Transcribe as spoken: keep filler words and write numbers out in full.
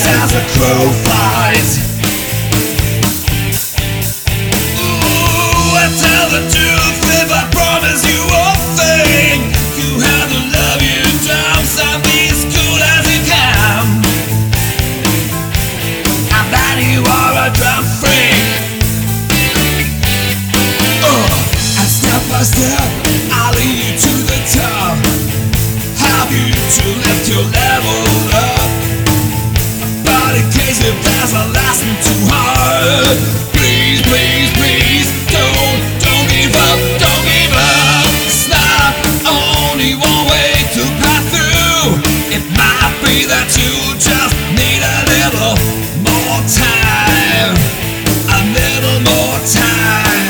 as a crow flies. Ooh, I tell the truth if I promise you a thing. You have to love you down, so be as cool as you can. I bet you are a drum freak. Uh, and step by step, I'll lead you to the top. Help you to lift your level up. But in case if there's a lesson too hard, please, please, please, don't, don't give up, don't give up. It's not only one way to pass through. It might be that you just need a little more time, a little more time.